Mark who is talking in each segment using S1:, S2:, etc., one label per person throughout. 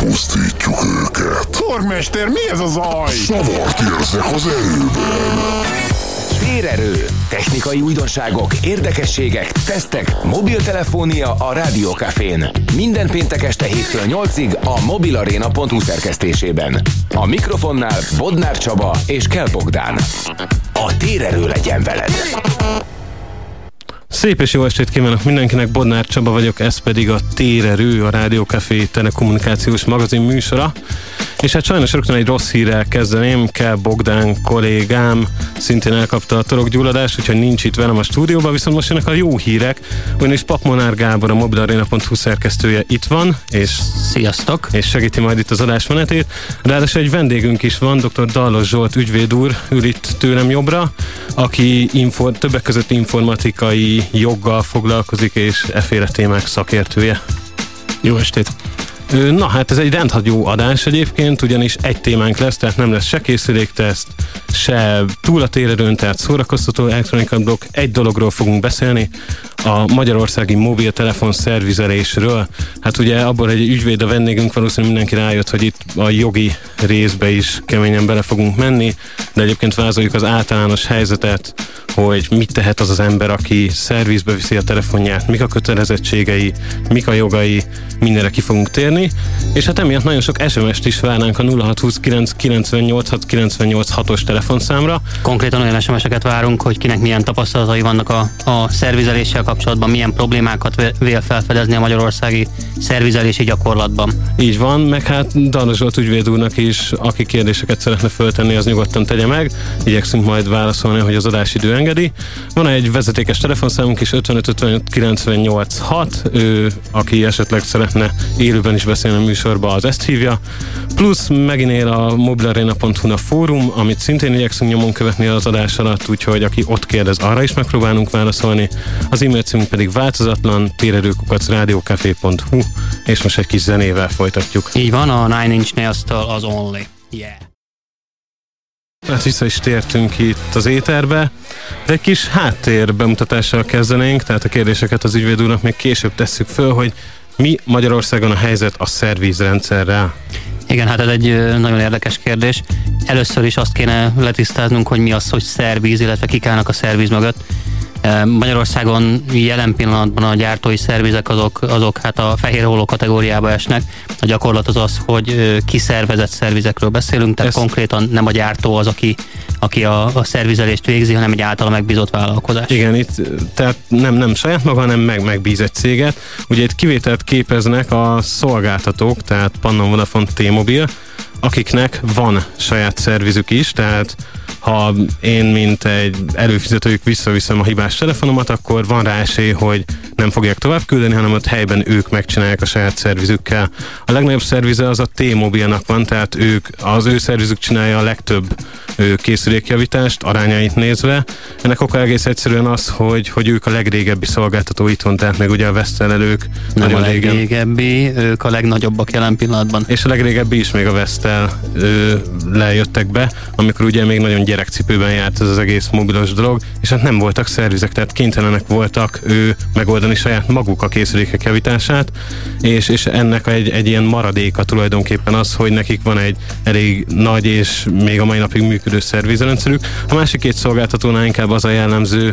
S1: Elpusztítjuk őket.
S2: Tormester, mi ez a zaj?
S1: Szavart érzek az erőben.
S3: Térerő. Technikai újdonságok, érdekességek, tesztek, mobiltelefónia a Rádiókafén. Minden péntek este 7-től 8-ig a mobilarena.hu szerkesztésében. A mikrofonnál Bodnár Csaba és Kell Bogdán. A térerő legyen veled!
S4: Szép és jó estét kívánok mindenkinek, Bodnár Csaba vagyok, ez pedig a Térerő, a Rádiókafé telekommunikációs magazin műsora. És hát sajnos rögtön egy rossz hírrel kezdeném, Kell Bogdán kollégám szintén elkapta a torokgyulladást, úgyhogy nincs itt velem a stúdióban, viszont most jönnek a jó hírek, ugyanis Papmonár Gábor, a mobilarena.hu szerkesztője itt van, és
S5: sziasztok!
S4: És segíti majd itt az adásmenetét. Ráadásul egy vendégünk is van, dr. Dallos Zsolt ügyvéd úr ül itt tőlem jobbra, aki többek között informatikai joggal foglalkozik, és efféle témák szakértője.
S5: Jó estét!
S4: Na hát ez egy rendhagyó adás egyébként, ugyanis egy témánk lesz, tehát nem lesz se készülékteszt, se túl a térerőn, tehát szórakoztató elektronikai blokk. Egy dologról fogunk beszélni, a magyarországi mobiltelefon szervizelésről. Hát ugye abból egy ügyvéd a vendégünk, valószínűleg mindenki rájött, hogy itt a jogi részbe is keményen bele fogunk menni, de egyébként vázoljuk az általános helyzetet, hogy mit tehet az az ember, aki szervizbe viszi a telefonját, mik a kötelezettségei, mik a jogai, mindenre ki fogunk térni, és hát emiatt nagyon sok SMS-t is várnánk a 0629 986 986-os telefonszámra.
S5: Konkrétan olyan SMS-eket várunk, hogy kinek milyen tapasztalatai vannak a szervizeléssel kapcsolatban, milyen problémákat vél felfedezni a magyarországi szervizelési gyakorlatban.
S4: Így van, meg hát Dallos Zsolt ügyvéd úrnak is, aki kérdéseket szeretne föltenni, az nyugodtan tegye meg. Igyekszünk majd válaszolni, hogy az adásidő engedi. Van egy vezetékes telefonszámunk is, 55 55 98 6, aki esetleg szeretne élőben is beszélni a műsorba, az ezt hívja. Plusz megint él a mobilarena.hu a fórum, amit szintén igyekszünk nyomon követni az adás alatt, úgyhogy aki ott kérdez, arra is megpróbálunk válaszolni. Az e-mail címünk pedig változatlan, térerő@rádiókafé.hu, és most egy kis zenével folytatjuk.
S5: Így van, a Nine Inch Nails-től az Only. Yeah.
S4: Hát vissza is tértünk itt az éterbe, de egy kis háttér bemutatással kezdenénk, tehát a kérdéseket az ügyvéd úrnak még később tesszük föl, hogy mi Magyarországon a helyzet a szervizrendszerrel?
S5: Igen, hát ez egy nagyon érdekes kérdés. Először is azt kéne letisztáznunk, hogy mi az, hogy szerviz, illetve kik állnak a szerviz mögött. Magyarországon jelen pillanatban a gyártói szervizek azok hát a fehér holló kategóriába esnek. A gyakorlat az, hogy kiszervezett szervizekről beszélünk, tehát konkrétan nem a gyártó az, aki a szervizelést végzi, hanem egy általa megbízott vállalkozás.
S4: Igen, itt tehát nem saját maga, hanem megbíz egy céget. Ugye itt kivételt képeznek a szolgáltatók, tehát Pannon, Vodafone, T-Mobile, akiknek van saját szervizük is, tehát ha én, mint egy előfizetőjük visszaviszem a hibás telefonomat, akkor van rá esély, hogy nem fogják tovább küldeni, hanem ott helyben ők megcsinálják a saját szervizükkel. A legnagyobb szervize az a T-Mobile-nak van, tehát az ő szervizük csinálja a legtöbb készülékjavítást, arányait nézve. Ennek oka egész egyszerűen az, hogy ők a legrégebbi szolgáltató itthon, tehát meg ugye a Vestel-elők
S5: nem a legrégebbi, ők a legnagyobbak jelen pillanatban.
S4: És a legrégebbi is még a Vestel lejöttek be, amikor ugye még nagyon gyerekcipőben járt ez az egész mobilos dolog, és hát nem voltak szervizek, tehát kénytelenek voltak megoldani saját maguk a készülékek javítását, és ennek egy ilyen maradéka tulajdonképpen az, hogy nekik van egy elég nagy és még a mai napig működő szervizrendszerük. A másik két szolgáltatónál inkább az a jellemző,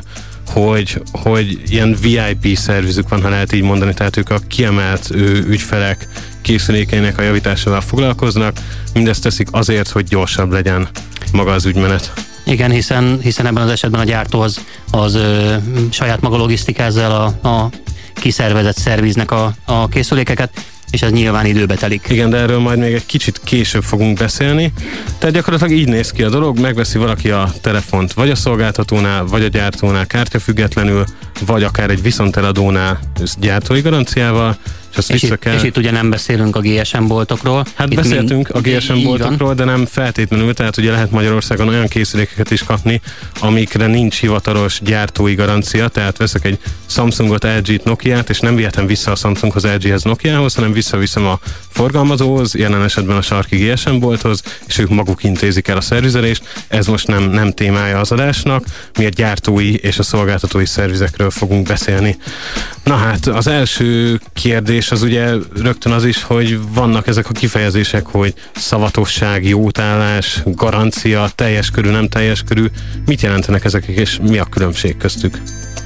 S4: hogy ilyen VIP szervizük van, ha lehet így mondani, tehát ők a kiemelt ügyfelek készülékeinek a javításával foglalkoznak, mindezt teszik azért, hogy gyorsabb legyen maga az ügymenet.
S5: Igen, hiszen ebben az esetben a gyártó az saját maga logisztikázza a kiszervezett szerviznek a készülékeket, és ez nyilván időbe telik.
S4: Igen, de erről majd még egy kicsit később fogunk beszélni. Tehát gyakorlatilag így néz ki a dolog, megveszi valaki a telefont vagy a szolgáltatónál, vagy a gyártónál kártyafüggetlenül, vagy akár egy viszonteladónál gyártói garanciával,
S5: és itt ugye nem beszélünk a GSM boltokról.
S4: Hát beszéltünk a GSM boltokról, de nem feltétlenül, tehát ugye lehet Magyarországon olyan készülékeket is kapni, amikre nincs hivatalos gyártói garancia, tehát veszek egy Samsungot, LG-t, Nokiát, és nem vihetem vissza a Samsunghoz, LG-hez, Nokiához, hanem visszaviszem a forgalmazóhoz, jelen esetben a sarki GSM bolthoz, és ők maguk intézik el a szervizelést. Ez most nem témája az adásnak, mi a gyártói és a szolgáltatói szervizekről fogunk beszélni. Na hát, az első kérdés az ugye rögtön az is, hogy vannak ezek a kifejezések, hogy szavatosság, jótállás, garancia, teljes körű, nem teljes körű. Mit jelentenek ezek, és mi a különbség köztük?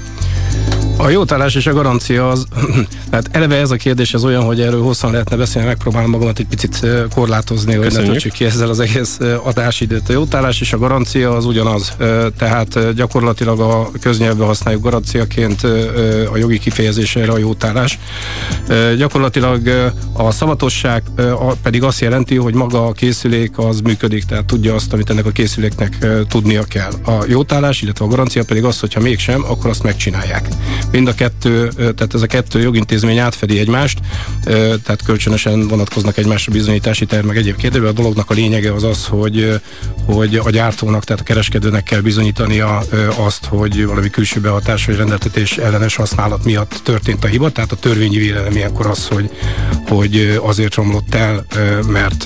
S6: A jótállás és a garancia az, tehát eleve ez a kérdés az olyan, hogy erről hosszan lehetne beszélni, megpróbálom magamat egy picit korlátozni, hogy ne töltsük ki ezzel az egész adásidőt. A jótállás és a garancia az ugyanaz, tehát gyakorlatilag a köznyelvben használjuk garanciaként a jogi kifejezésre a jótállás. Gyakorlatilag a szavatosság pedig azt jelenti, hogy maga a készülék az működik, tehát tudja azt, amit ennek a készüléknek tudnia kell. A jótállás, illetve a garancia pedig az, hogyha mégsem, akkor azt megcsinálják. Mind a kettő, tehát ez a kettő jogintézmény átfedi egymást, tehát kölcsönösen vonatkoznak egymásra bizonyítási terv, meg egyéb kérdésben. A dolognak a lényege az az, hogy a gyártónak, tehát a kereskedőnek kell bizonyítania azt, hogy valami külső behatás vagy rendeltetés ellenes használat miatt történt a hiba, tehát a törvényi vélelem ilyenkor az, hogy azért romlott el, mert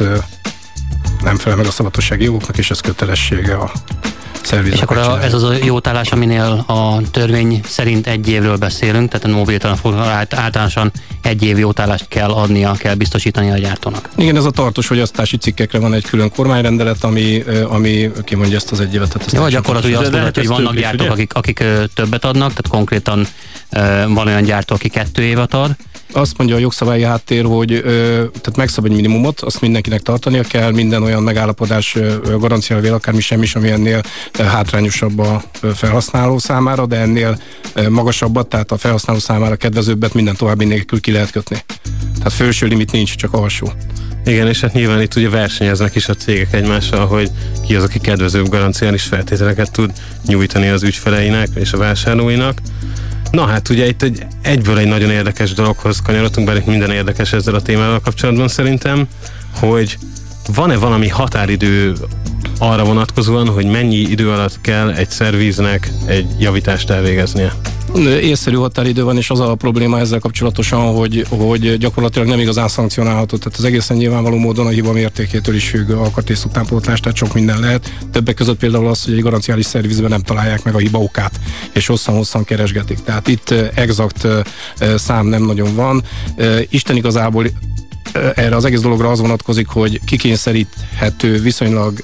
S6: nem felel meg a szavatossági jogoknak, és ez kötelessége a
S5: és akkor ez az a jótállás, aminél a törvény szerint 1 évről beszélünk, tehát a mobiltelefon általánosan 1 év jótállást kell adnia, kell biztosítani a gyártónak.
S6: Igen, ez a tartós fogyasztási cikkekre van egy külön kormányrendelet, ami kimondja ezt az 1 évet.
S5: Jó, gyakorlatilag azt mondod, hogy vannak gyártók, akik többet adnak, tehát konkrétan van olyan gyártó, aki 2 évet ad.
S6: Azt mondja a jogszabályi háttér, hogy tehát megszab egy minimumot, azt mindenkinek tartania kell, minden olyan megállapodás garanciával akármi semmi, ami ennél hátrányosabb a felhasználó számára, de ennél magasabbat, tehát a felhasználó számára kedvezőbbet minden további nélkül ki lehet kötni. Tehát felső limit nincs, csak alsó.
S4: Igen, és hát nyilván itt ugye versenyeznek is a cégek egymással, hogy ki az, aki kedvezőbb garanciális feltételeket tud nyújtani az ügyfeleinek és a vásárlóinak. Na hát ugye itt egyből egy nagyon érdekes dologhoz kanyarodtunk, bár itt minden érdekes ezzel a témával kapcsolatban szerintem, hogy van-e valami határidő arra vonatkozóan, hogy mennyi idő alatt kell egy szerviznek egy javítást elvégeznie?
S6: Észszerű határidő van, és az a probléma ezzel kapcsolatosan, hogy gyakorlatilag nem igazán szankcionálható. Tehát az egészen nyilvánvaló módon a hiba mértékétől is függ alkatrész utánpótlás, tehát sok minden lehet. Többek között például az, hogy egy garanciális szervizben nem találják meg a hiba okát, és hosszan-hosszan keresgetik. Tehát itt exakt szám nem nagyon van. Isten igazából erre az egész dologra az vonatkozik, hogy kikényszeríthető viszonylag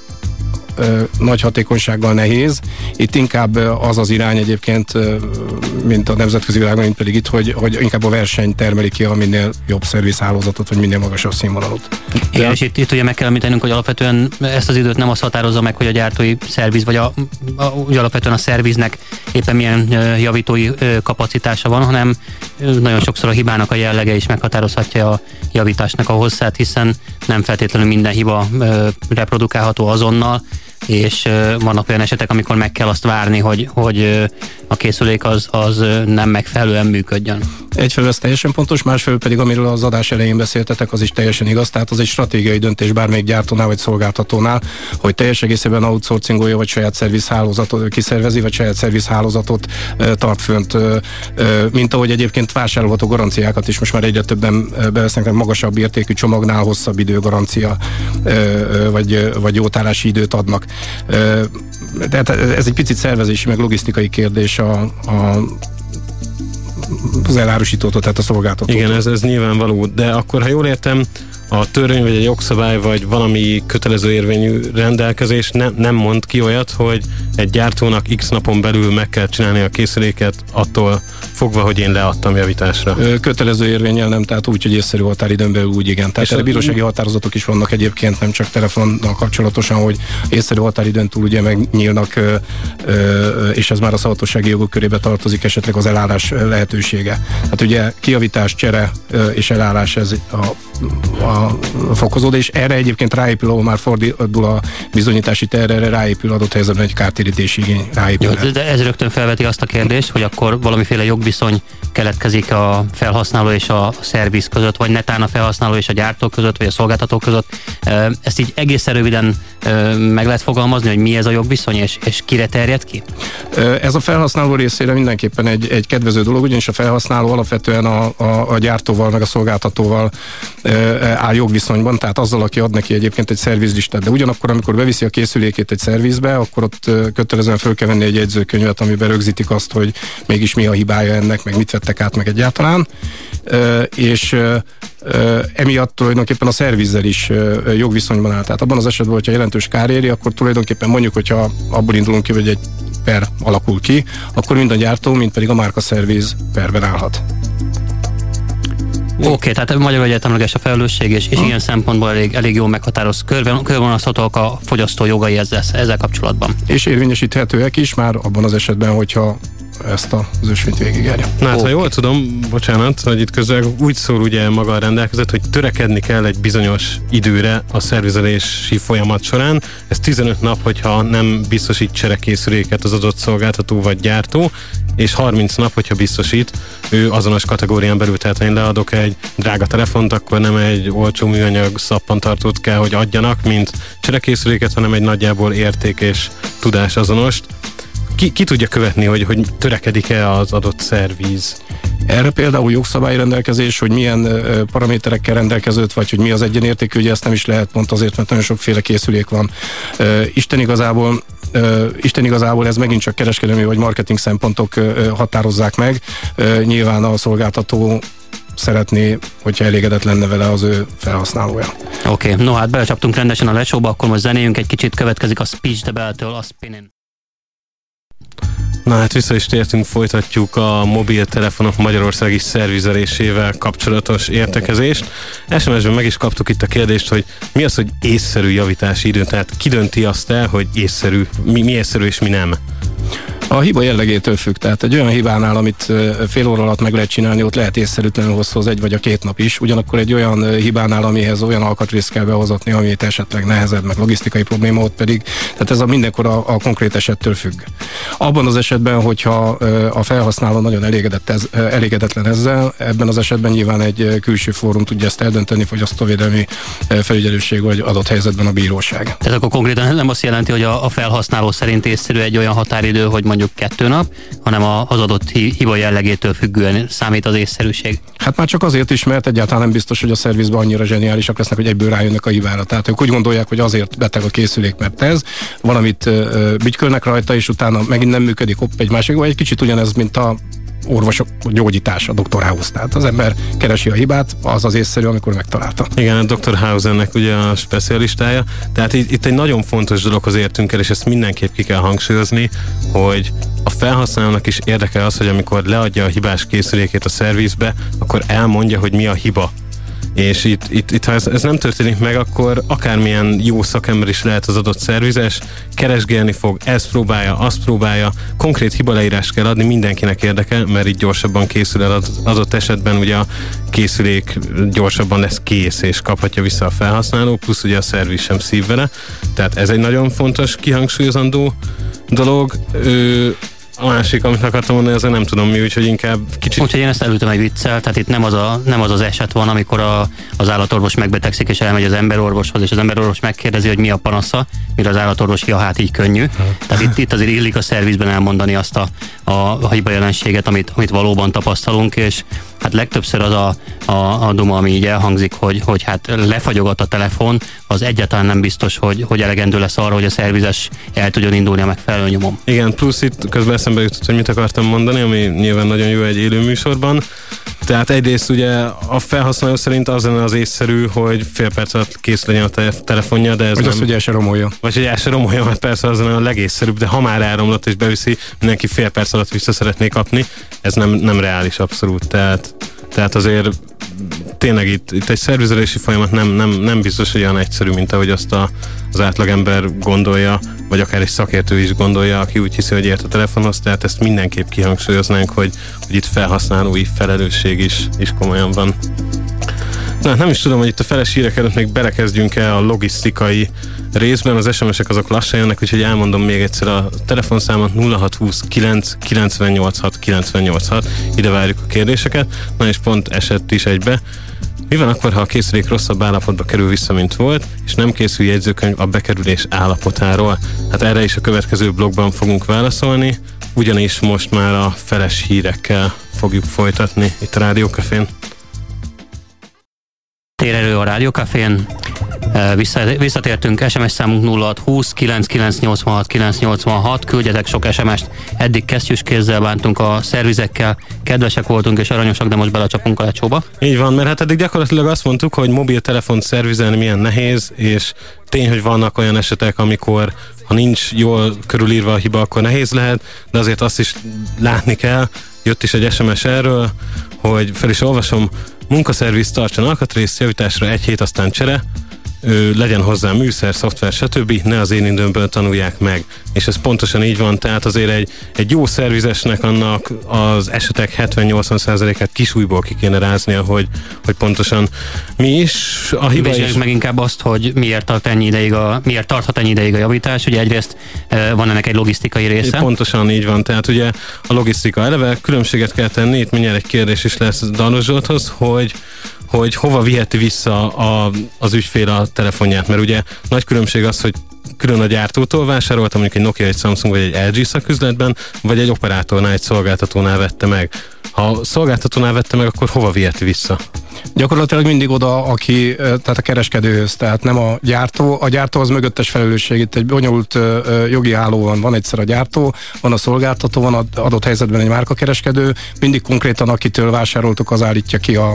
S6: nagy hatékonysággal nehéz. Itt inkább az az irány egyébként, mint a nemzetközi világban, mint pedig itt, hogy inkább a verseny termeli ki a minél jobb szervizhálózatot, vagy minél magasabb színvonalut.
S5: Igen, és itt ugye meg kell említenünk, hogy alapvetően ezt az időt nem azt határozza meg, hogy a gyártói szerviz, vagy úgy alapvetően a szerviznek éppen milyen javítói kapacitása van, hanem nagyon sokszor a hibának a jellege is meghatározhatja a javításnak a hosszát, hiszen nem feltétlenül minden hiba reprodukálható azonnal, és vannak olyan esetek, amikor meg kell azt várni, hogy a készülék az nem megfelelően működjön.
S6: Egyfelől ez teljesen pontos, másfelől pedig, amiről az adás elején beszéltetek, az is teljesen igaz, tehát az egy stratégiai döntés bármelyik gyártónál vagy szolgáltatónál, hogy teljes egészében outsourcingolja, vagy saját szervizhálózatot kiszervezi, vagy saját szervizhálózatot tart fönt, mint ahogy egyébként vásárolható garanciákat is most már egyre többen bevesznek, magasabb értékű csomagnál hosszabb időgarancia, vagy jótállási időt adnak. Tehát ez egy picit szervezési, meg logisztikai kérdés az elárusítótól, tehát a szolgáltatótól.
S4: Igen, ez nyilvánvaló, de akkor, ha jól értem, a törvény, vagy egy jogszabály, vagy valami kötelező érvényű rendelkezés nem mond ki olyat, hogy egy gyártónak x napon belül meg kell csinálni a készüléket, attól fogva, hogy én leadtam javításra. Kötelező
S6: érvénnyel nem, tehát úgy, hogy észszerű határidőn belül úgy, igen. Tehát erre bírósági határozatok is vannak egyébként, nem csak telefonnal kapcsolatosan, hogy észszerű határidőn túl ugye megnyílnak, és ez már a szavatossági jogok körébe tartozik, esetleg az elállás lehetősége. Hát ugye kijavítás, csere és elállás ez a fokozódó, és erre egyébként ráépül, ahol már fordul a bizonyítási terre, erre ráépül adott helyzetben egy kártérítési igény.
S5: Jó, de ez rögtön felveti azt a kérdést, hogy akkor valamiféle jogviszony keletkezik a felhasználó és a szerviz között, vagy netán a felhasználó és a gyártó között, vagy a szolgáltató között. Ezt így egészen röviden meg lehet fogalmazni, hogy mi ez a jogviszony, és kire terjed ki?
S6: Ez a felhasználó részére mindenképpen egy kedvező dolog, ugyanis a felhasználó alapvetően a gyártóval, meg a szolgáltatóval áll jogviszonyban, tehát azzal, aki ad neki egyébként egy szervizlistát. De ugyanakkor, amikor beviszi a készülékét egy szervizbe, akkor ott kötelezően föl kell venni egy jegyzőkönyvet, amiben rögzítik azt, hogy mégis mi a hibája ennek, meg mit vettek át, meg egyáltalán. És emiatt tulajdonképpen a szervizzel is jogviszonyban áll. Tehát abban az esetben, hogyha jelentős kár éri, akkor tulajdonképpen mondjuk, hogyha abból indulunk ki, hogy egy per alakul ki, akkor mind a gyártó, mind pedig a márkaszerviz perben állhat.
S5: Oké, tehát magyarul egyetemleges a felelősség, és ilyen szempontból elég jól meghatároz körvonalazhatóak a fogyasztó jogai ezzel kapcsolatban.
S6: És érvényesíthetőek is már abban az esetben, hogyha ezt az ösvényt végigjárja.
S4: Na hát, ha jól tudom, bocsánat, hogy itt közben úgy szól ugye maga a rendelkezet, hogy törekedni kell egy bizonyos időre a szervizelési folyamat során. Ez 15 nap, hogyha nem biztosít cserekészüléket az adott szolgáltató vagy gyártó, és 30 nap, hogyha biztosít, ő azonos kategórián belül, tehát ha én leadok egy drága telefont, akkor nem egy olcsó műanyag szappantartót kell, hogy adjanak, mint cserekészüléket, hanem egy nagyjából érték és tudás azonost. Ki tudja követni, hogy törekedik-e az adott szerviz?
S6: Erre például jogszabályrendelkezés, hogy milyen paraméterekkel rendelkezőt, vagy hogy mi az egyenértékű, ugye ezt nem is lehet pont azért, mert nagyon sokféle készülék van. Isten igazából ez megint csak kereskedelmi vagy marketing szempontok határozzák meg. Nyilván a szolgáltató szeretné, hogyha elégedett lenne vele az ő felhasználója.
S5: Oké, no hát belecsaptunk rendesen a lecsóba, akkor most zenéljünk egy kicsit, következik a Speech the Bell-től, a Spinning.
S4: Na hát vissza is tértünk, folytatjuk a mobiltelefonok magyarországi szervizelésével kapcsolatos értekezést. SMS-ben meg is kaptuk itt a kérdést, hogy mi az, hogy észszerű javítási idő, tehát ki dönti azt el, hogy észszerű, mi észszerű és mi nem?
S6: A hiba jellegétől függ, tehát egy olyan hibánál, amit fél óra alatt meg lehet csinálni, ott lehet észszerűtlenül hosszú az 1 vagy a 2 nap is. Ugyanakkor egy olyan hibánál, amihez olyan alkatrészt kell behozatni, amit esetleg nehezebb, meg logisztikai probléma, ott pedig, tehát ez mindenkor a konkrét esettől függ. Abban az esetben, hogyha a felhasználó nagyon elégedetlen ezzel, ebben az esetben nyilván egy külső fórum tudja ezt eldönteni, fogyasztóvédelmi felügyelőség, vagy adott helyzetben a bíróság.
S5: Tehát akkor konkrétan nem azt jelenti, hogy a felhasználó szerint észszerű egy olyan határidő, hogy mondjuk 2 nap, hanem az adott hiba jellegétől függően számít az észszerűség.
S6: Hát már csak azért is, mert egyáltalán nem biztos, hogy a szervizben annyira zseniálisak lesznek, hogy egyből rájönnek a hibára. Tehát ők úgy gondolják, hogy azért beteg a készülék, mert ez, valamit bütykölnek rajta, és utána megint nem működik, hopp, egy másik, vagy egy kicsit ugyanez, mint a orvosok gyógyítás a Dr. House. Tehát az ember keresi a hibát, az az észszerű, amikor megtalálta.
S4: Igen, a Dr. House-ennek ugye a specialistája. Tehát itt egy nagyon fontos dologhoz értünk el, és ezt mindenképp ki kell hangsúlyozni, hogy a felhasználónak is érdekel az, hogy amikor leadja a hibás készülékét a szervizbe, akkor elmondja, hogy mi a hiba. És itt ha ez nem történik meg, akkor akármilyen jó szakember is lehet az adott szervizes, keresgélni fog, ezt próbálja, azt próbálja, konkrét hibaleírást kell adni, mindenkinek érdekel, mert így gyorsabban készül el az adott esetben, ugye a készülék gyorsabban lesz kész, és kaphatja vissza a felhasználó, plusz ugye a szerviz sem szív vele, tehát ez egy nagyon fontos, kihangsúlyozandó dolog. A másik, amit akartam mondani, azért nem tudom mi, úgyhogy inkább kicsit...
S5: Úgyhogy én ezt elültem egy viccel, tehát itt nem az az eset van, amikor az állatorvos megbetegszik, és elmegy az emberorvoshoz, és az emberorvos megkérdezi, hogy mi a panasza, mire az állatorvos, ja, hát így könnyű. Tehát itt azért illik a szervizben elmondani azt a hiba jelenséget, amit valóban tapasztalunk, és hát legtöbbször az a duma, ami így elhangzik, hogy hát lefagyogat a telefon, az egyáltalán nem biztos, hogy elegendő lesz arra, hogy a szervizes el tudjon indulni a megfelelő nyomon.
S4: Igen, plusz itt közben eszembe jutott, hogy mit akartam mondani, ami nyilván nagyon jó egy élő műsorban. Tehát egyrészt ugye a felhasználó szerint az lenne az észszerű, hogy fél perc alatt kész legyen a telefonja, de ez
S6: vagy
S4: nem...
S6: az, hogy el se romolja.
S4: Vagy hogy el se romolja, mert persze az lenne a legészszerűbb, de ha már elromlott és beviszi, mindenki fél perc alatt vissza szeretné kapni, ez nem reális abszolút. Tehát azért tényleg itt egy szervizelési folyamat nem biztos, hogy olyan egyszerű, mint ahogy azt az átlagember gondolja, vagy akár egy szakértő is gondolja, aki úgy hiszi, hogy ért a telefonhoz, tehát ezt mindenképp kihangsúlyoznánk, hogy itt felhasználói felelősség is komolyan van. Na, nem is tudom, hogy itt a feles hírek előtt még belekezdjünk-e a logisztikai részben, az SMS-ek azok lassan jönnek, úgyhogy elmondom még egyszer a telefonszámot 0620 998 986, ide várjuk a kérdéseket. Na és pont esett is egybe. Mi van akkor, ha a készülék rosszabb állapotba kerül vissza, mint volt, és nem készül jegyzőkönyv a bekerülés állapotáról? Hát erre is a következő blogban fogunk válaszolni, ugyanis most már a feles hírekkel fogjuk folytatni itt a Rádió Cafén.
S5: Térerő a Rádió Cafén. Visszatértünk, SMS számunk 0620 9986 986, küldjetek sok SMS-t, eddig kesztyűs kézzel bántunk a szervizekkel, kedvesek voltunk és aranyosak, de most belecsapunk a lecsóba.
S4: Így van, mert hát eddig gyakorlatilag azt mondtuk, hogy mobiltelefont szervizelni milyen nehéz, és tény, hogy vannak olyan esetek, amikor ha nincs jól körülírva a hiba, akkor nehéz lehet, de azért azt is látni kell, jött is egy SMS erről, hogy fel is olvasom, munkaszerviz tartson alkatrészt, javításra 1 hét, aztán csere, legyen hozzá műszer, szoftver, stb. Ne az én időmből tanulják meg. És ez pontosan így van, tehát azért egy jó szervizesnek annak az esetek 70-80%-át kisújból ki kéne ráznia, hogy pontosan mi is a hiba.
S5: És meg inkább azt, hogy miért tarthat ennyi ideig a javítás. Ugye egyrészt van ennek egy logisztikai része.
S4: Pontosan így van, tehát ugye a logisztika eleve különbséget kell tenni, itt mindjárt egy kérdés is lesz Danos Zsolthoz, hogy hova viheti vissza az ügyfél a telefonját, mert ugye nagy különbség az, hogy külön a gyártótól vásárolta, mondjuk egy Nokia, egy Samsung vagy egy LG szaküzletben, vagy egy operátornál, egy szolgáltatónál vette meg. Ha szolgáltatónál vette meg, akkor hova viheti vissza?
S6: Gyakorlatilag mindig oda, tehát a kereskedőhöz, tehát nem a gyártó. A gyártó az mögöttes felelősség. Itt egy bonyolult jogi háló van egyszer a gyártó, van a szolgáltató, van adott helyzetben egy márkakereskedő, mindig konkrétan akitől vásároltuk, az állítja ki a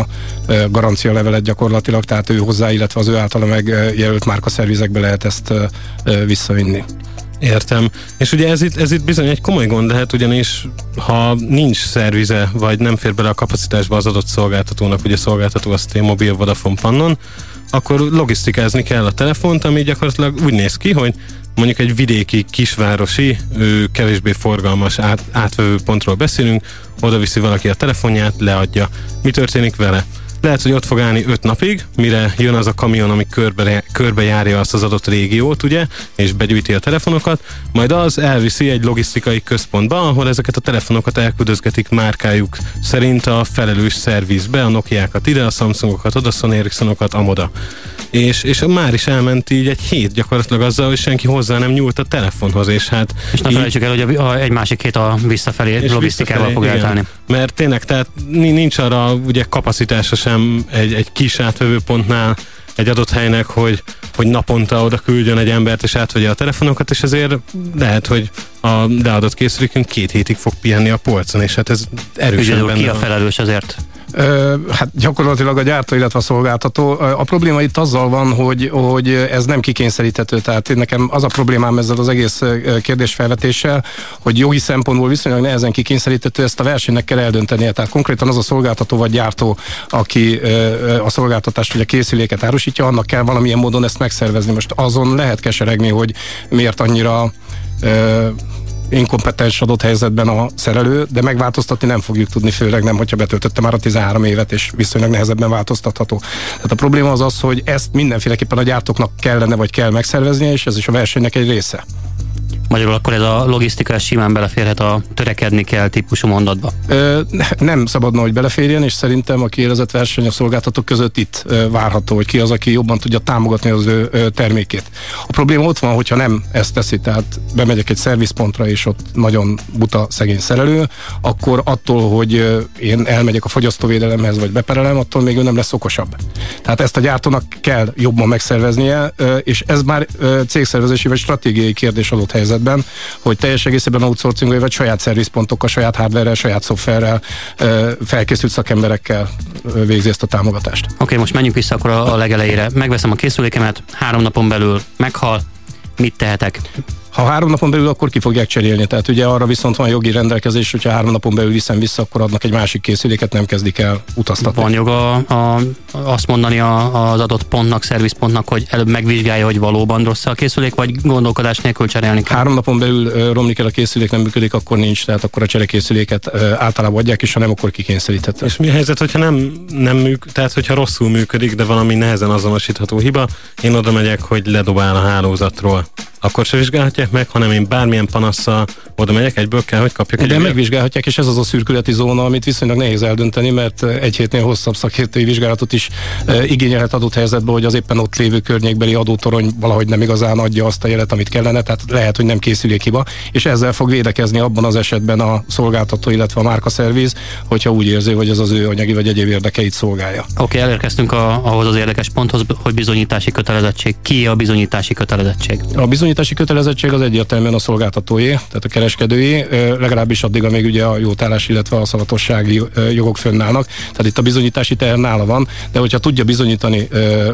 S6: garancia levelet gyakorlatilag, tehát ő hozzá, illetve az ő általa megjelölt márkaszervizekbe lehet ezt visszavinni.
S4: Értem. És ugye ez itt bizony egy komoly gond lehet, ugyanis ha nincs szervize, vagy nem fér bele a kapacitásba az adott szolgáltatónak, ugye szolgáltató az T-Mobile, Vodafone, Pannon, akkor logisztikázni kell a telefont, ami gyakorlatilag úgy néz ki, hogy mondjuk egy vidéki, kisvárosi, kevésbé forgalmas átvevő pontról beszélünk, oda viszi valaki a telefonját, leadja. Mi történik vele? Lehet, hogy ott fog állni 5 napig, mire jön az a kamion, ami körbejárja azt az adott régiót, ugye, és begyűjti a telefonokat, majd az elviszi egy logisztikai központba, ahol ezeket a telefonokat elküldözgetik márkájuk szerint a felelős szervizbe, a Nokiákat ide, a Samsungokat oda, Sony Ericssonokat amoda. És már is elment így egy hét gyakorlatilag azzal, hogy senki hozzá nem nyúlt a telefonhoz, és hát...
S5: És ne felejtsük el, hogy egy másik hét a visszafelé logisztikával fog eltállni.
S4: Mert tényleg, tehát nincs arra ugye kapacitása sem egy kis átvevőpontnál egy adott helynek, hogy naponta oda küldjön egy embert és átvegye a telefonokat, és ezért lehet, hogy a leadott készülékünk 2 hétig fog pihenni a polcon, és hát ez erősen benne
S5: ki a felelős azért?
S6: Hát gyakorlatilag a gyártó, illetve a szolgáltató. A probléma itt azzal van, hogy ez nem kikényszeríthető. Tehát nekem az a problémám ezzel az egész kérdésfelvetéssel, hogy jogi szempontból viszonylag nehezen kikényszeríthető, ezt a versenynek kell eldöntenie. Tehát konkrétan az a szolgáltató vagy gyártó, aki a szolgáltatást vagy a készüléket árusítja, annak kell valamilyen módon ezt megszervezni. Most azon lehet keseregni, hogy miért annyira inkompetens adott helyzetben a szerelő, de megváltoztatni nem fogjuk tudni, főleg nem, hogyha betöltötte már a 13 évet, és viszonylag nehezebben változtatható. Tehát a probléma az, hogy ezt mindenféleképpen a gyártóknak kellene, vagy kell megszerveznie, és ez is a versenynek egy része.
S5: Magyarul akkor ez a logisztika simán beleférhet a törekedni kell típusú mondatba?
S6: Nem szabadna, hogy beleférjen, és szerintem a kiélezett verseny a szolgáltatók között itt várható, hogy ki az, aki jobban tudja támogatni az ő termékét. A probléma ott van, hogyha nem ezt teszi, tehát bemegyek egy szervizpontra, és ott nagyon buta szegény szerelő, akkor attól, hogy én elmegyek a fogyasztóvédelemhez, vagy beperelem, attól még ő nem lesz okosabb. Tehát ezt a gyártónak kell jobban megszerveznie, és ez már cégszervezési vagy stratégiai kérdés adott helyzetben, hogy teljes egészében outsourcing vagy saját szervizpontokkal, saját hardware-rel, saját szoftverrel, felkészült szakemberekkel végzi ezt a támogatást.
S5: Oké, most menjünk vissza akkor a legelejére. Megveszem a készülékemet, 3 napon belül meghal, mit tehetek?
S6: Ha 3 napon belül, akkor ki fogják cserélni. Tehát ugye arra viszont van jogi rendelkezés, hogyha 3 napon belül viszem vissza, akkor adnak egy másik készüléket, nem kezdik el utaztatni.
S5: Van joga azt mondani az adott pontnak, szervizpontnak, hogy előbb megvizsgálja, hogy valóban rossz a készülék, vagy gondolkodás nélkül cserélni kell?
S6: 3 napon belül romlik el a készülék, nem működik, akkor nincs, tehát akkor a cserekészüléket általában adják, és ha nem, akkor kikényszeríthető.
S4: És mi a helyzet, hogyha nem működik, tehát hogyha rosszul működik, de valami nehezen azonosítható hiba, én oda megyek, hogy ledobál a hálózatról. akkor se vizsgálhatják meg, hanem én bármilyen panasszal oda megyek, egyből kell, hogy kapjak egy.
S6: De megvizsgálhatják, és ez az a szürkületi zóna, amit viszonylag nehéz eldönteni, mert egy hétnél hosszabb szakértői vizsgálatot is igényelhet adott helyzetben, hogy az éppen ott lévő környékbeli adótorony valahogy nem igazán adja azt a jelet, amit kellene, tehát lehet, hogy nem készülékhiba, és ezzel fog védekezni abban az esetben a szolgáltató, illetve a márkaszerviz, hogyha úgy érzi, hogy ez az ő anyagi vagy egyéb érdekeit szolgálja.
S5: Oké, elérkeztünk ahhoz az érdekes ponthoz, hogy bizonyítási kötelezettség. Ki a bizonyítási kötelezettség?
S6: A bizonyítási kötelezettség az egyértelműen a szolgáltatóé, tehát a kereskedői, legalábbis addig, amíg ugye a jótállás, illetve a szavatossági jogok fönnállnak. Tehát itt a bizonyítási teher nála van, de hogyha tudja bizonyítani,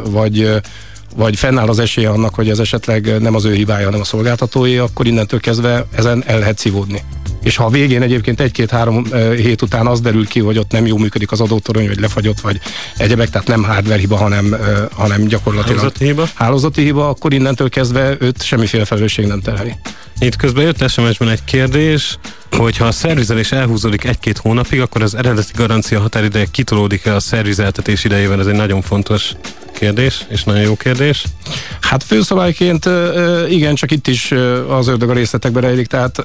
S6: vagy fennáll az esélye annak, hogy ez esetleg nem az ő hibája, hanem a szolgáltatóé, akkor innentől kezdve ezen el lehet szívódni. És ha a végén egyébként 1-2-3 hét után az derül ki, hogy ott nem jól működik az adótorony, vagy lefagyott, vagy egyebek, tehát nem hardware hiba, hanem gyakorlatilag hálózati hiba, akkor innentől kezdve őt semmiféle felelősség nem terheli.
S4: Itt közben jött SMS-ben egy kérdés, hogy ha a szervizelés elhúzódik 1-2 hónapig, akkor az eredeti garancia határideje kitolódik-e a szervizeltetés idejében? Ez egy nagyon fontos kérdés, és nagyon jó kérdés.
S6: Hát főszabályként igen, csak itt is az ördög a részletekben rejlik, tehát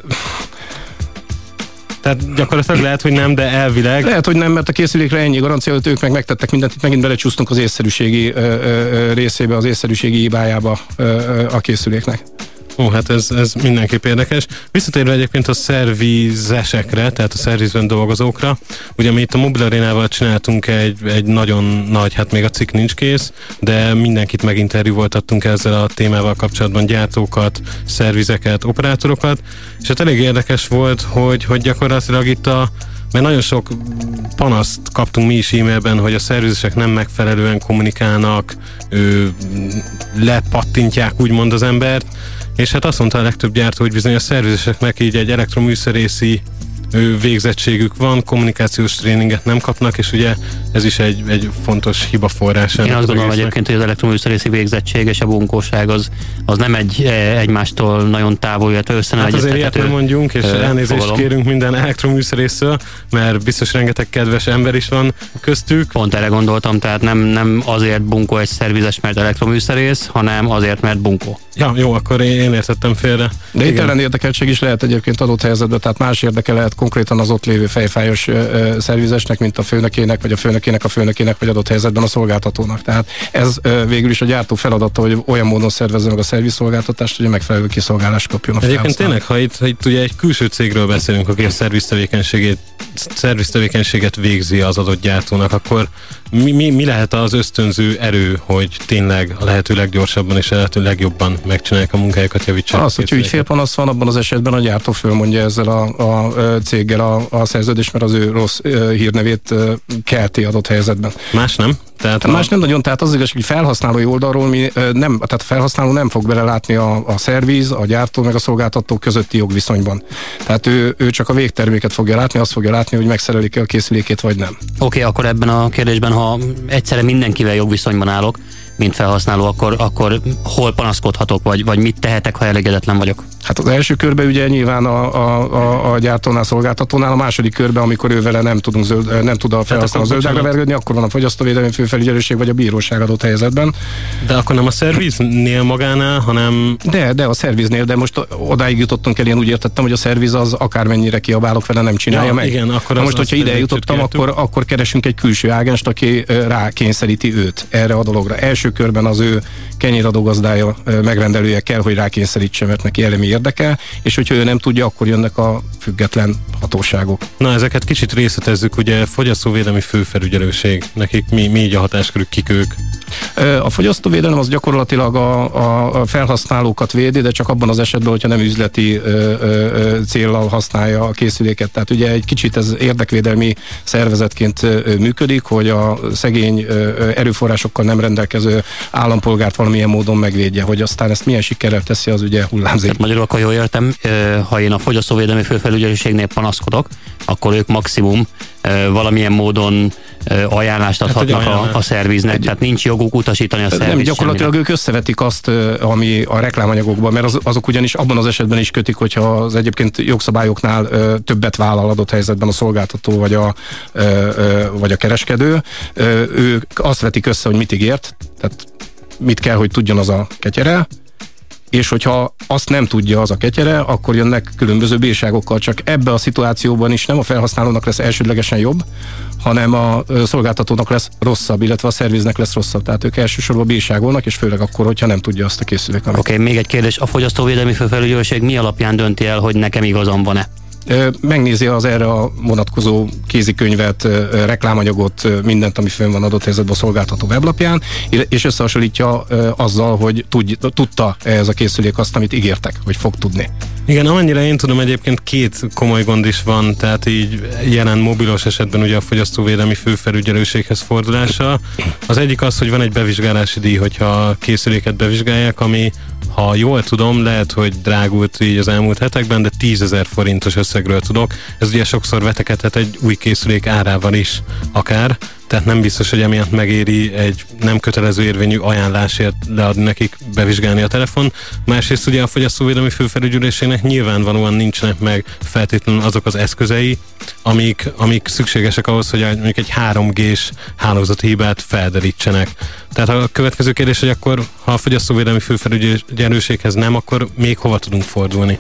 S4: gyakorlatilag lehet, hogy nem, de elvileg.
S6: Lehet, hogy nem, mert a készülékre ennyi garancia, hogy ők meg megtettek mindent, itt megint belecsúsztunk az észszerűségi részébe, az észszerűségi hibájába a készüléknek.
S4: Ó, hát ez mindenképp érdekes. Visszatérve egyébként a szervizesekre, tehát a szervizben dolgozókra, ugye mi itt a Mobil Arénával csináltunk egy nagyon nagy, hát még a cikk nincs kész, de mindenkit meginterjúvoltattunk ezzel a témával kapcsolatban, gyártókat, szervizeket, operátorokat, és hát elég érdekes volt, hogy gyakorlatilag itt mert nagyon sok panaszt kaptunk mi is e-mailben, hogy a szervizesek nem megfelelően kommunikálnak, lepattintják úgymond az embert, és hát azt mondta a legtöbb gyártó, hogy bizony a szervizeseknek így egy elektroműszerészi végzettségük van, kommunikációs tréninget nem kapnak, és ugye ez is egy fontos hibaforrás.
S5: Én azt gondolom egyébként, hogy az elektroműszerészi végzettség és a bunkóság az nem egymástól nagyon távol, illetve
S4: hát azért ilyet nem mondjunk, és elnézést kérünk minden elektroműszerészről, mert biztos rengeteg kedves ember is van köztük.
S5: Pont erre gondoltam, tehát nem azért bunkó egy szervizes, mert elektroműszerész, hanem azért, mert bunkó.
S4: Ja, jó, akkor én értettem félre.
S6: De itt ellenérdekeltség is lehet egyébként adott helyzetben, tehát más érdeke lehet konkrétan az ott lévő fejfájos szervizesnek, mint a főnökének, vagy a főnökének, vagy adott helyzetben a szolgáltatónak. Tehát ez végül is a gyártó feladata, hogy olyan módon szervezze meg a szervizszolgáltatást, hogy megfelelő kiszolgálást kapjon a felhasználó.
S4: Egyébként tényleg, ha itt ugye egy külső cégről beszélünk, aki a szerviztevékenységet végzi az adott gyártónak, akkor mi lehet az ösztönző erő, hogy tényleg a lehető leggyorsabban és a lehető legjobban megcsinálják a munkájukat, javítsák?
S6: Az, hogy ügyfélpanasz van, abban az esetben a gyártó fölmondja ezzel a céggel a szerződést, mert az ő rossz hírnevét kelti adott helyzetben.
S4: Más nem?
S6: Tehát más nem nagyon, tehát az igaz, hogy felhasználói oldalról tehát a felhasználó nem fog belelátni a szerviz, a gyártó meg a szolgáltató közötti jogviszonyban. Tehát ő csak a végterméket fogja látni, azt fogja látni, hogy megszerelik-e a készülékét, vagy nem.
S5: Oké, akkor ebben a kérdésben, ha egyszerre mindenkivel jogviszonyban állok, mint felhasználó, akkor hol panaszkodhatok, vagy mit tehetek, ha elégedetlen vagyok?
S6: Hát az első körben ugye nyilván a gyártónál, szolgáltatónál, a második körben, amikor ő vele nem tud a felhasználó zöldágra vergődni, akkor van a fogyasztóvédelmi főfelügyelőség vagy a bíróság adott helyzetben.
S4: De akkor nem a szerviznél magánál, hanem...
S6: De a szerviznél, de most odáig jutottunk el, én úgy értettem, hogy a szerviz az akármennyire kiabálok vele, nem csinálja meg.
S4: Igen, akkor
S6: most, hogyha ide jutottam, akkor keresünk egy külső ágenst, aki rákényszeríti őt erre a dologra. Első körben az ő kenyéradógazdája, megrendelője kell, hogy rákényszerítse, mert neki elemi érdeke, és hogyha ő nem tudja, akkor jönnek a független hatóságok.
S4: Na, ezeket kicsit részletezzük, ugye fogyasztóvédelmi főfelügyelőség, nekik mi így a hatáskörük, kik ők?
S6: A fogyasztóvédelem az gyakorlatilag a felhasználókat védi, de csak abban az esetben, hogyha nem üzleti céllal használja a készüléket. Tehát ugye egy kicsit ez érdekvédelmi szervezetként működik, hogy a szegény erőforrásokkal nem rendelkező állampolgárt valamilyen módon megvédje, hogy aztán ezt milyen sikerrel teszi, az ugye hullámzik.
S5: Magyarul, akkor jól értem, ha én a fogyasztóvédelmi főfelügyelőségnél panaszkodok, akkor ők maximum valamilyen módon ajánlást adhatnak a szerviznek, tehát nincs joguk utasítani a szerviz.
S6: Nem, gyakorlatilag ők összevetik azt, ami a reklámanyagokban, mert azok ugyanis abban az esetben is kötik, hogyha az egyébként jogszabályoknál többet vállal adott helyzetben a szolgáltató vagy a kereskedő. Ők azt vetik össze, hogy mit ígért, tehát mit kell, hogy tudjon az a ketyere, és hogyha azt nem tudja az a ketyere, akkor jönnek különböző bírságokkal, csak ebbe a szituációban is nem a felhasználónak lesz elsődlegesen jobb, hanem a szolgáltatónak lesz rosszabb, illetve a szerviznek lesz rosszabb. Tehát ők elsősorban bírságolnak, és főleg akkor, hogyha nem tudja azt a készülék.
S5: Oké, még egy kérdés. A Fogyasztóvédelmi Főfelügyelőség mi alapján dönti el, hogy nekem igazam van-e?
S6: Megnézi az erre a vonatkozó kézikönyvet, reklámanyagot, mindent, ami fönn van adott helyzetben a szolgáltató weblapján, és összehasonlítja azzal, hogy tudta ez a készülék azt, amit ígértek, hogy fog tudni.
S4: Igen, amennyire én tudom, egyébként két komoly gond is van, tehát így jelen mobilos esetben ugye a Fogyasztóvédelmi Főfelügyelőséghez fordulása. Az egyik az, hogy van egy bevizsgálási díj, hogyha a készüléket bevizsgálják, ami, ha jól tudom, lehet, hogy drágult így az elmúlt hetekben, de 10 000 forintos összegről tudok. Ez ugye sokszor vetekedhet egy új készülék árával is akár, tehát nem biztos, hogy emiatt megéri egy nem kötelező érvényű ajánlásért leadni nekik, bevizsgálni a telefon. Másrészt ugye a Fogyasztóvédelmi Főfelügyelőségnek nyilvánvalóan nincsenek meg feltétlenül azok az eszközei, amik szükségesek ahhoz, hogy mondjuk egy 3G-s hálózati hibát felderítsenek. Tehát a következő kérdés, hogy akkor, ha a Fogyasztóvédelmi Főfelügyelőséghez nem, akkor még hova tudunk fordulni?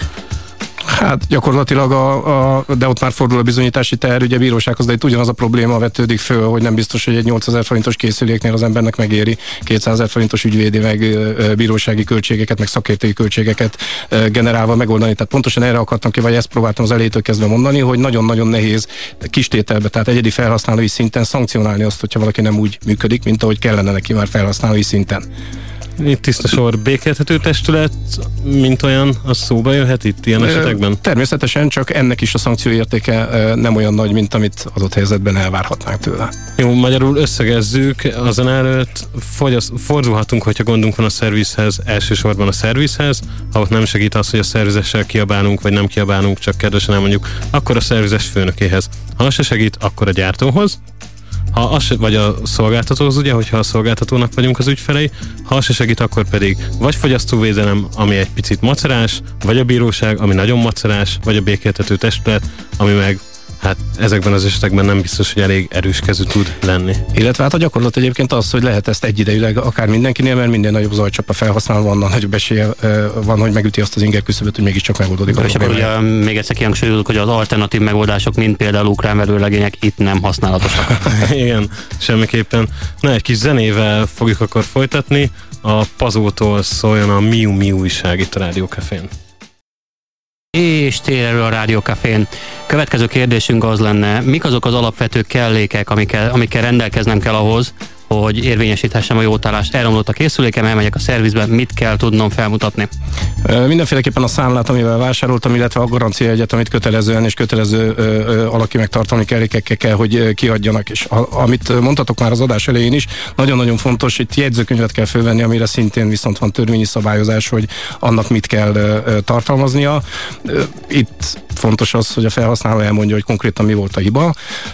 S6: Hát gyakorlatilag, de ott már fordul a bizonyítási teher, ugye bírósághoz, de itt ugyanaz a probléma vetődik föl, hogy nem biztos, hogy egy 8000 forintos készüléknél az embernek megéri 200 000 forintos ügyvédi, meg bírósági költségeket, meg szakértői költségeket generálva megoldani. Tehát pontosan erre akartam ki, vagy ezt próbáltam az elejétől kezdve mondani, hogy nagyon-nagyon nehéz kistételbe, tehát egyedi felhasználói szinten szankcionálni azt, hogyha valaki nem úgy működik, mint ahogy kellene neki már felhasználói szinten.
S4: Itt tiszta sor, békéltető testület, mint olyan, az szóba jöhet itt ilyen esetekben?
S6: Természetesen, csak ennek is a szankcióértéke nem olyan nagy, mint amit adott helyzetben elvárhatnánk tőle.
S4: Jó, magyarul összegezzük, azon előtt fordulhatunk, hogyha gondunk van a szervizhez, elsősorban a szervizhez, ha ott nem segít az, hogy a szervizessel kiabálunk, vagy nem kiabálunk, csak kedvesen elmondjuk, akkor a szervizes főnökéhez. Ha az se segít, akkor a gyártóhoz, vagy a szolgáltatóhoz, ugye, hogyha a szolgáltatónak vagyunk az ügyfelei, ha az se segít, akkor pedig vagy fogyasztóvédelem, ami egy picit macerás, vagy a bíróság, ami nagyon macerás, vagy a békéltető testület, ami meg hát ezekben az esetekben nem biztos, hogy elég erős kezű tud lenni.
S6: Illetve hát a gyakorlat egyébként az, hogy lehet ezt egyidejűleg akár mindenkinél, mert minden nagyobb zajcsap a felhasználó, annál nagyobb esélye van, hogy megüti azt az inger küszöböt, hogy mégiscsak megoldódik.
S5: És akkor ugye még egyszer kihangsúlyozunk, hogy az alternatív megoldások, mint például ukrán verőlegények itt nem használatosak.
S4: Igen, semmiképpen. Na, egy kis zenével fogjuk akkor folytatni. A Pazótól szóljon a Miu Miu újság itt a Rádió Cafén.
S5: És térerő a Rádió Cafén. Következő kérdésünk az lenne, mik azok az alapvető kellékek, amikkel rendelkeznem kell ahhoz, hogy érvényesíthessem a jótállást. Elromlott a készülékem, elmegyek a szervizbe, mit kell tudnom felmutatni?
S6: Mindenféleképpen a számlát, amivel vásároltam, illetve a garanciaegyet, amit kötelezően és kötelező alaki megtartalmi kellékekkel kell, hogy kiadjanak. És amit mondtatok már az adás elején is, nagyon-nagyon fontos, itt jegyzőkönyvet kell fölvenni, amire szintén viszont van törvényi szabályozás, hogy annak mit kell tartalmaznia. Itt fontos az, hogy a felhasználó elmondja, hogy konkrétan mi volt a hiba,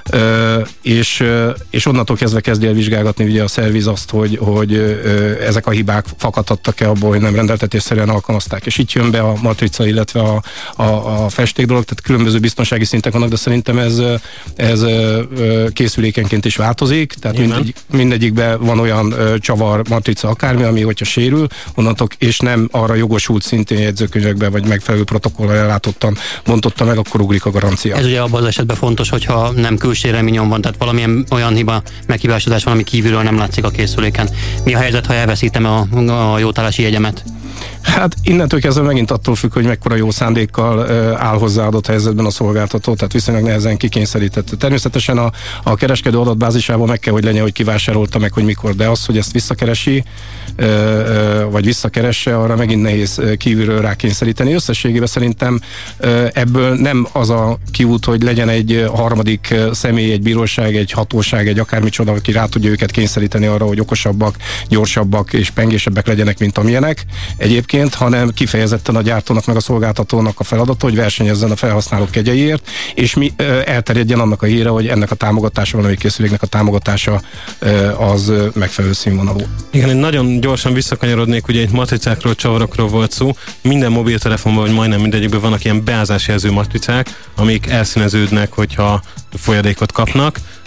S6: és onnantól kezdve kezdi el vizsgálgatni ugye a szerviz azt, hogy ezek a hibák fakadhattak-e abból, hogy nem rendeltetésszerűen alkalmazták. És itt jön be a matrica, illetve a festék dolog, tehát különböző biztonsági szintek vannak, de szerintem ez készülékenként is változik, tehát mindegyikben van olyan csavar, matrica, akármi, ami hogyha sérül, onnantól, és nem arra jogosult szintén jegyzőkönyvekben, vagy megfelelő protokollal ellátottan bontotta meg, akkor ugrik a garancia. Ez
S5: ugye abban az esetben fontos, hogyha nem külső reményom van, tehát valamilyen olyan hiba, meghibásodás van, ami kívülről nem látszik a készüléken. Mi a helyzet, ha elveszítem a jótállási jegyemet?
S6: Hát innentől kezdve megint attól függ, hogy mekkora jó szándékkal áll hozzá adott helyzetben a szolgáltató, tehát viszonylag nehezen kikényszerített. Természetesen a kereskedő adatbázisában meg kell, hogy legyen, hogy kivásárolta meg, hogy mikor, de az, hogy ezt visszakeresi, vagy visszakeresse, arra megint nehéz kívülről rákényszeríteni. Összességében szerintem ebből nem az a kiút, hogy legyen egy harmadik személy, egy bíróság, egy hatóság, egy akármicsoda, aki rá tudja őket kényszeríteni arra, hogy okosabbak, gyorsabbak és pengésebbek legyenek, mint amilyenek egyébként, hanem kifejezetten a gyártónak meg a szolgáltatónak a feladata, hogy versenyezzen a felhasználók kegyeiért, és elterjedjen annak a híre, hogy ennek a támogatása, valamelyik készüléknek a támogatása az megfelelő színvonalú.
S4: Igen, én nagyon gyorsan visszakanyarodnék, ugye itt matricákról, csavarokról volt szó, minden mobiltelefonban, vagy majdnem mindegyikben vannak ilyen beázásjelző matricák, amik elszíneződnek, hogyha folyadékot kapnak.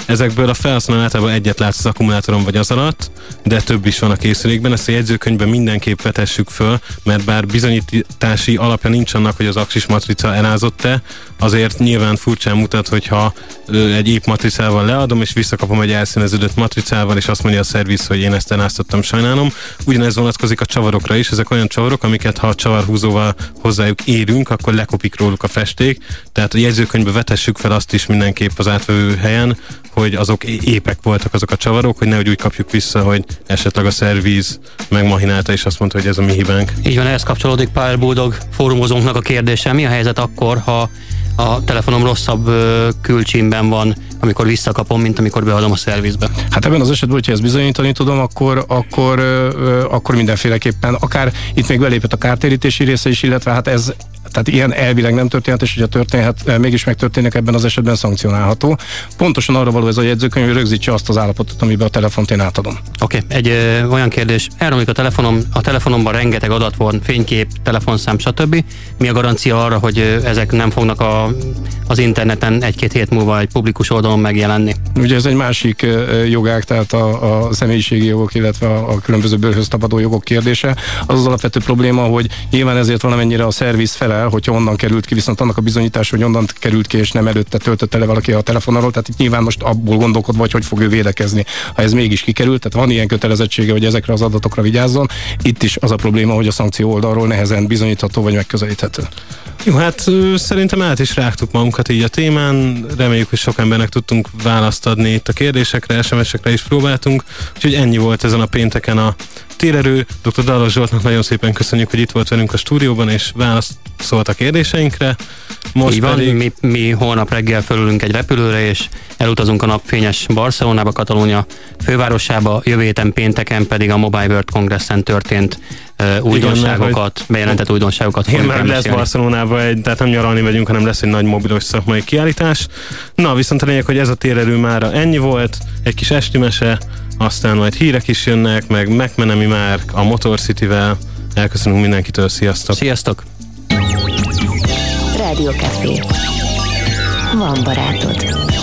S4: ezekből a felhasználó általában egyet látsz az akkumulátoron vagy az alatt, de több is van a készülékben. Ezt a jegyzőkönyvben mindenképp vetessük föl, mert bár bizonyítási alapja nincs annak, hogy az axis matrica elázott-e, azért nyilván furcsán mutat, hogyha egy épp matricával leadom, és visszakapom egy elszíneződött matricával, és azt mondja a szerviz, hogy én ezt eláztattam, sajnálom. Ugyanez vonatkozik a csavarokra is. Ezek olyan csavarok, amiket ha a csavarhúzóval hozzájuk érünk, akkor lekopik róluk a festék. Tehát a jegyzőkönyvbe vetessük fel azt is mindenképp az átvevő helyen, hogy azok épek voltak azok a csavarok, hogy nehogy úgy kapjuk vissza, hogy esetleg a szerviz megmahinálta, és azt mondta, hogy ez a mi hibánk.
S5: Így van, ehhez kapcsolódik Pál Buldog fórumozónknak a kérdése. Mi a helyzet akkor, ha a telefonom rosszabb külcsímben amikor visszakapom, mint amikor beadom a szervizbe?
S6: Hát ebben az esetben, hogyha ezt bizonyítani tudom, akkor mindenféleképpen, akár itt még belépett a kártérítési része is, illetve hát ez, tehát ilyen elvileg nem történhet, és hogyha történhet, mégis megtörténik, ebben az esetben szankcionálható. Pontosan arra való ez a jegyzőkönyv, hogy rögzítse azt az állapotot, amiben a telefont én átadom.
S5: Oké, egy olyan kérdés, elromlik a telefonomban rengeteg adat van, fénykép, telefonszám, stb. Mi a garancia arra, hogy ezek nem fognak az interneten egy-két hét múlva egy publikus oldalon megjelenni?
S6: Ugye ez egy másik jogág, tehát a személyiségi jogok, illetve a különböző bőrhöz tapadó jogok kérdése. Az alapvető probléma, hogy nyilván ezért valamennyire a szerviz felel, hogyha onnan került ki, viszont annak a bizonyítás, hogy onnan került ki, és nem előtte töltötte le valaki a telefonról, tehát itt nyilván most abból gondolkodva, hogy fog ő védekezni, ha ez mégis kikerült, tehát van ilyen kötelezettsége, hogy ezekre az adatokra vigyázzon. Itt is az a probléma, hogy a szankció oldalról nehezen bizonyítható vagy megközelíthető.
S4: Jó, hát szerintem át is rágtuk magunkat így a témán, reméljük, hogy sok embernek tudtunk választ adni itt a kérdésekre, SMS-ekre is próbáltunk, úgyhogy ennyi volt ezen a pénteken a Térerő. Dr. Dallas Zsoltnak nagyon szépen köszönjük, hogy itt volt velünk a stúdióban, és válaszolt a kérdéseinkre. Most
S5: van,
S4: pedig...
S5: mi holnap reggel fölülünk egy repülőre, és elutazunk a napfényes Barcelonába, Katalónia fővárosába, jövő héten pénteken pedig a Mobile World Congressen történt újdonságokat, bejelentett újdonságokat fogunk
S4: elmesélni. Lesz Barcelonában, tehát nem nyaralni megyünk, hanem lesz egy nagy mobilos szakmai kiállítás. Na, viszont a lényeg, hogy ez a Térerő mára ennyi volt, egy kis esti mese, aztán majd hírek is jönnek, meg McMenemy már a Motor City-vel. Elköszönünk mindenkitől, sziasztok!
S5: Sziasztok!
S7: Rádió Café. Van barátod.